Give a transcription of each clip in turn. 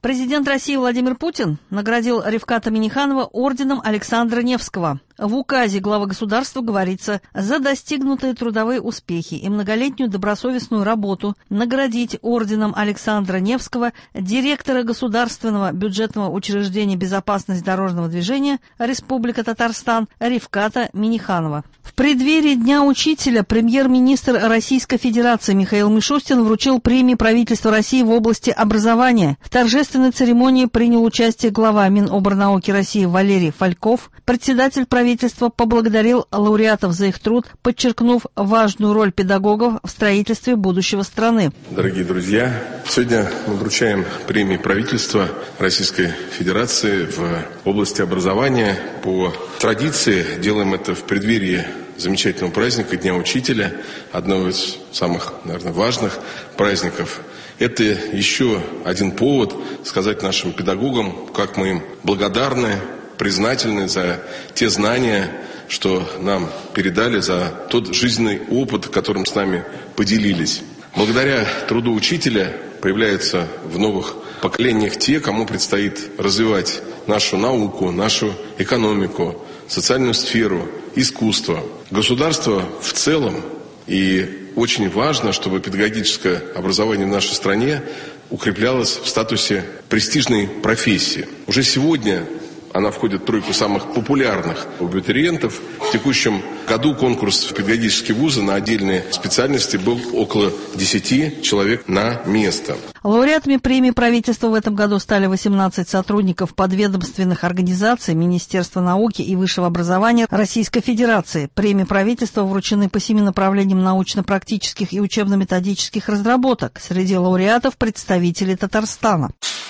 Президент России Владимир Путин наградил Рифката Минниханова орденом Александра Невского. В указе главы государства говорится: за достигнутые трудовые успехи и многолетнюю добросовестную работу наградить орденом Александра Невского директора Государственного бюджетного учреждения «Безопасность дорожного движения» Республика Татарстан Рифката Минниханова. В преддверии Дня учителя премьер-министр Российской Федерации Михаил Мишустин вручил премии правительства России в области образования. В торжественной церемонии принял участие глава Миноборнауки России Валерий Фальков. Председатель правительства поблагодарил лауреатов за их труд, подчеркнув важную роль педагогов в строительстве будущего страны. Дорогие друзья, сегодня мы вручаем премии правительства Российской Федерации в области образования. По традиции делаем это в преддверии замечательного праздника Дня учителя, одного из самых, наверное, важных праздников. Это еще один повод сказать нашим педагогам, как мы им благодарны, признательны за те знания, что нам передали, за тот жизненный опыт, которым с нами поделились. Благодаря труду учителя появляются в новых поколениях те, кому предстоит развивать нашу науку, нашу экономику, социальную сферу, искусство. Государство в целом, и очень важно, чтобы педагогическое образование в нашей стране укреплялось в статусе престижной профессии. Уже сегодня она входит в тройку самых популярных у абитуриентов. В текущем году конкурс в педагогические вузы на отдельные специальности был около 10 человек на место. Лауреатами премии правительства в этом году стали 18 сотрудников подведомственных организаций Министерства науки и высшего образования Российской Федерации. Премии правительства вручены по 7 направлениям научно-практических и учебно-методических разработок. Среди лауреатов представители Татарстана.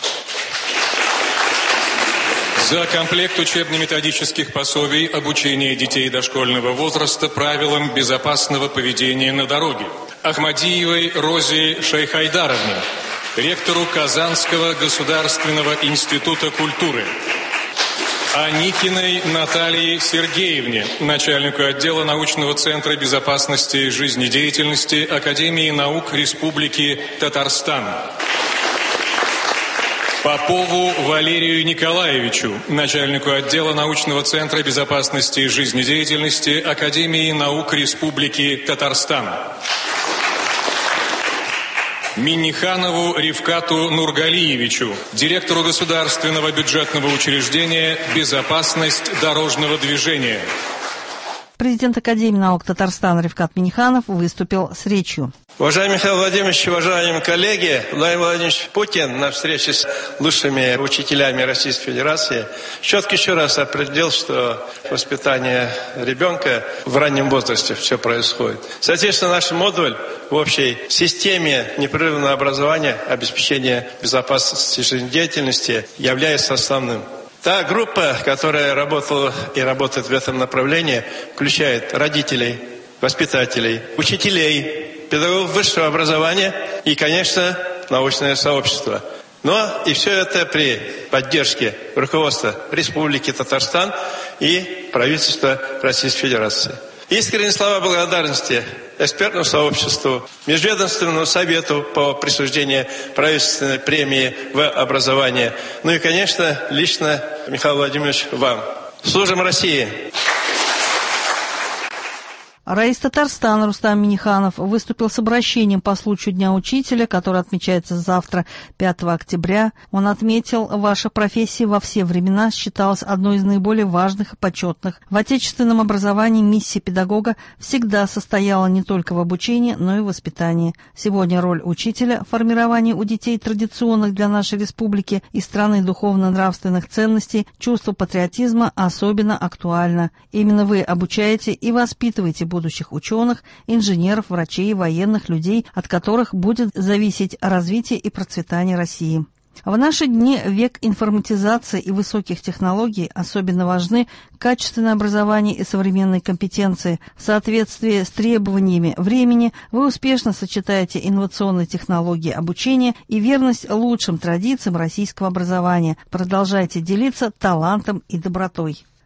За комплект учебно-методических пособий обучения детей дошкольного возраста правилам безопасного поведения на дороге Ахмадиевой Розе Шейхайдаровне, ректору Казанского государственного института культуры, Аникиной Наталье Сергеевне, начальнику отдела научного центра безопасности жизнедеятельности Академии наук Республики Татарстан, Попову Валерию Николаевичу, начальнику отдела научного центра безопасности жизнедеятельности Академии наук Республики Татарстан, Минниханову Рифкату Нургалиевичу, директору Государственного бюджетного учреждения «Безопасность дорожного движения». Президент Академии наук Татарстана Рифкат Минниханов выступил с речью. Уважаемый Михаил Владимирович, уважаемые коллеги, Владимир Владимирович Путин на встрече с лучшими учителями Российской Федерации четко еще раз определил, что воспитание ребенка в раннем возрасте все происходит. Соответственно, наш модуль в общей системе непрерывного образования, обеспечения безопасности жизнедеятельности является основным. Та группа, которая работала и работает в этом направлении, включает родителей, воспитателей, учителей, педагогов высшего образования и, конечно, научное сообщество. Но и все это при поддержке руководства Республики Татарстан и правительства Российской Федерации. Искренние слова благодарности экспертному сообществу, Межведомственному совету по присуждению правительственной премии в образование. Ну и, конечно, лично, Михаил Владимирович, вам. Служим России! Раис Татарстана Рустам Минниханов выступил с обращением по случаю Дня учителя, который отмечается завтра, 5 октября. Он отметил: ваша профессия во все времена считалась одной из наиболее важных и почетных. В отечественном образовании миссия педагога всегда состояла не только в обучении, но и в воспитании. Сегодня роль учителя в формировании у детей традиционных для нашей республики и страны духовно-нравственных ценностей, чувство патриотизма особенно актуально. Именно вы обучаете и воспитываете будущих ученых, инженеров, врачей, военных, людей, от которых будет зависеть развитие и процветание России. В наши дни, век информатизации и высоких технологий, особенно важны качественное образование и современные компетенции. В соответствии с требованиями времени вы успешно сочетаете инновационные технологии обучения и верность лучшим традициям российского образования. Продолжайте делиться талантом и добротой.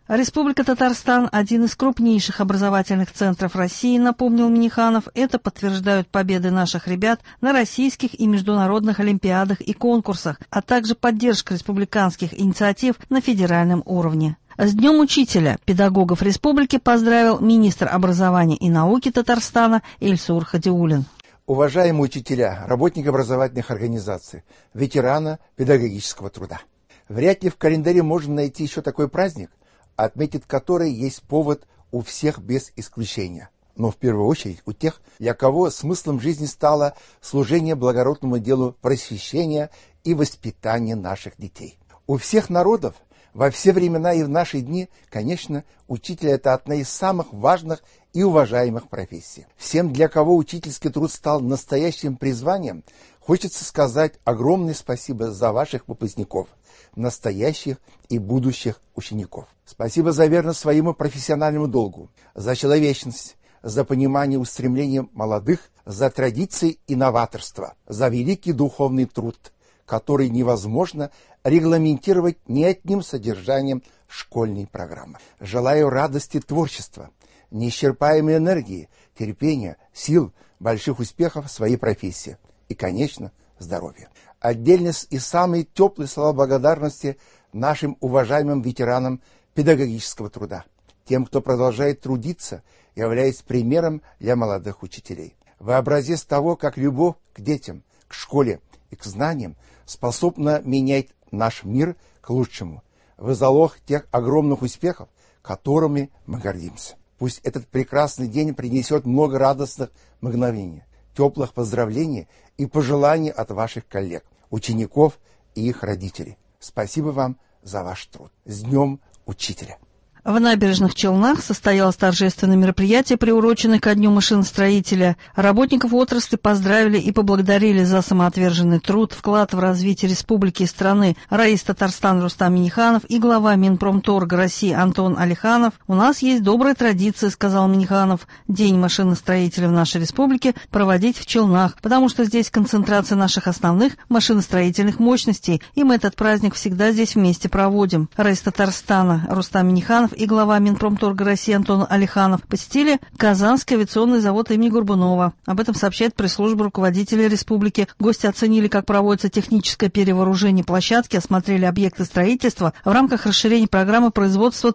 Республика Татарстан – один из крупнейших образовательных центров России, напомнил Минниханов. Это подтверждают победы наших ребят на российских и международных олимпиадах и конкурсах, а также поддержка республиканских инициатив на федеральном уровне. С Днем Учителя педагогов республики поздравил министр образования и науки Татарстана Эльсур Хадиуллин. Уважаемые учителя, работники образовательных организаций, ветераны педагогического труда. Вряд ли в календаре можно найти еще такой праздник, отметить который есть повод у всех без исключения. Но в первую очередь у тех, для кого смыслом жизни стало служение благородному делу просвещения и воспитания наших детей. У всех народов во все времена и в наши дни, конечно, учитель – это одна из самых важных и уважаемых профессий. Всем, для кого учительский труд стал настоящим призванием, хочется сказать огромное спасибо за ваших выпускников, настоящих и будущих учеников. Спасибо за верность своему профессиональному долгу, за человечность, за понимание устремления молодых, за традиции и новаторство, за великий духовный труд, который невозможно регламентировать ни одним содержанием школьной программы. Желаю радости творчества, неисчерпаемой энергии, терпения, сил, больших успехов в своей профессии и, конечно, здоровья. Отдельно и самые теплые слова благодарности нашим уважаемым ветеранам педагогического труда, тем, кто продолжает трудиться, являясь примером для молодых учителей. Вы образец того, как любовь к детям, к школе и к знаниям способна менять наш мир к лучшему. Вы залог тех огромных успехов, которыми мы гордимся. Пусть этот прекрасный день принесет много радостных мгновений, теплых поздравлений и пожеланий от ваших коллег, учеников и их родителей. Спасибо вам за ваш труд. С Днем Учителя! В Набережных Челнах состоялось торжественное мероприятие, приуроченное ко Дню машиностроителя. Работников отрасли поздравили и поблагодарили за самоотверженный труд, вклад в развитие республики и страны раис Татарстана Рустам Минниханов и глава Минпромторга России Антон Алиханов. «У нас есть добрая традиция, — сказал Минниханов, — День машиностроителя в нашей республике проводить в Челнах, потому что здесь концентрация наших основных машиностроительных мощностей, и мы этот праздник всегда здесь вместе проводим». Раис Татарстана Рустам Минниханов и глава Минпромторга России Антон Алиханов посетили Казанский авиационный завод имени Горбунова. Об этом сообщает пресс-служба руководителя республики. Гости оценили, как проводится техническое перевооружение площадки, осмотрели объекты строительства в рамках расширения программы производства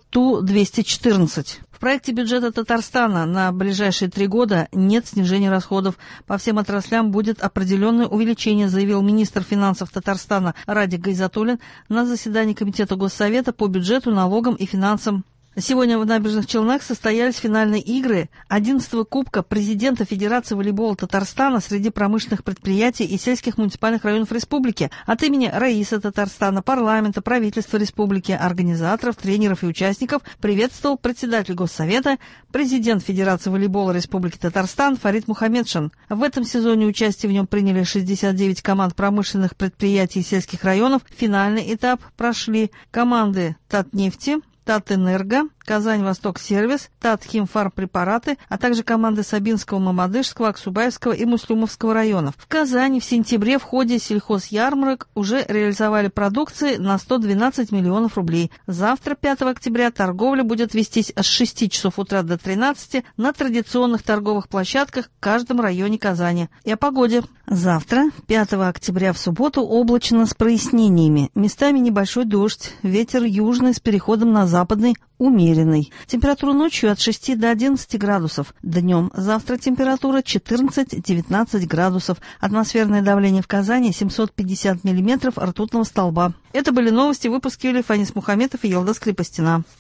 Ту-214. В проекте бюджета Татарстана на ближайшие 3 года нет снижения расходов. По всем отраслям будет определенное увеличение, заявил министр финансов Татарстана Радик Гайзатуллин на заседании Комитета Госсовета по бюджету, налогам и финансам. Сегодня в Набережных Челнах состоялись финальные игры 11-го Кубка президента Федерации волейбола Татарстана среди промышленных предприятий и сельских муниципальных районов республики. От имени раиса Татарстана, парламента, правительства республики, организаторов, тренеров и участников приветствовал председатель Госсовета, президент Федерации волейбола Республики Татарстан Фарид Мухаммедшин. В этом сезоне участие в нем приняли 69 команд промышленных предприятий и сельских районов. Финальный этап прошли команды Татнефти, Татэнерго, Казань-Восток-Сервис, Татхимфармпрепараты, а также команды Сабинского, Мамадышского, Аксубаевского и Муслюмовского районов. В Казани в сентябре в ходе сельхозярмарок уже реализовали продукции на 112 миллионов рублей. Завтра, 5 октября, торговля будет вестись с 6 часов утра до 13 на традиционных торговых площадках в каждом районе Казани. И о погоде. Завтра, 5 октября, в субботу, облачно с прояснениями. Местами небольшой дождь, ветер южный с переходом на западный, умеренный. Температура ночью от 6 до 11 градусов. Днем завтра температура 14-19 градусов. Атмосферное давление в Казани 750 миллиметров ртутного столба. Это были новости. Выпуски вели Фанис Мухаметов и Елдас Крепостина.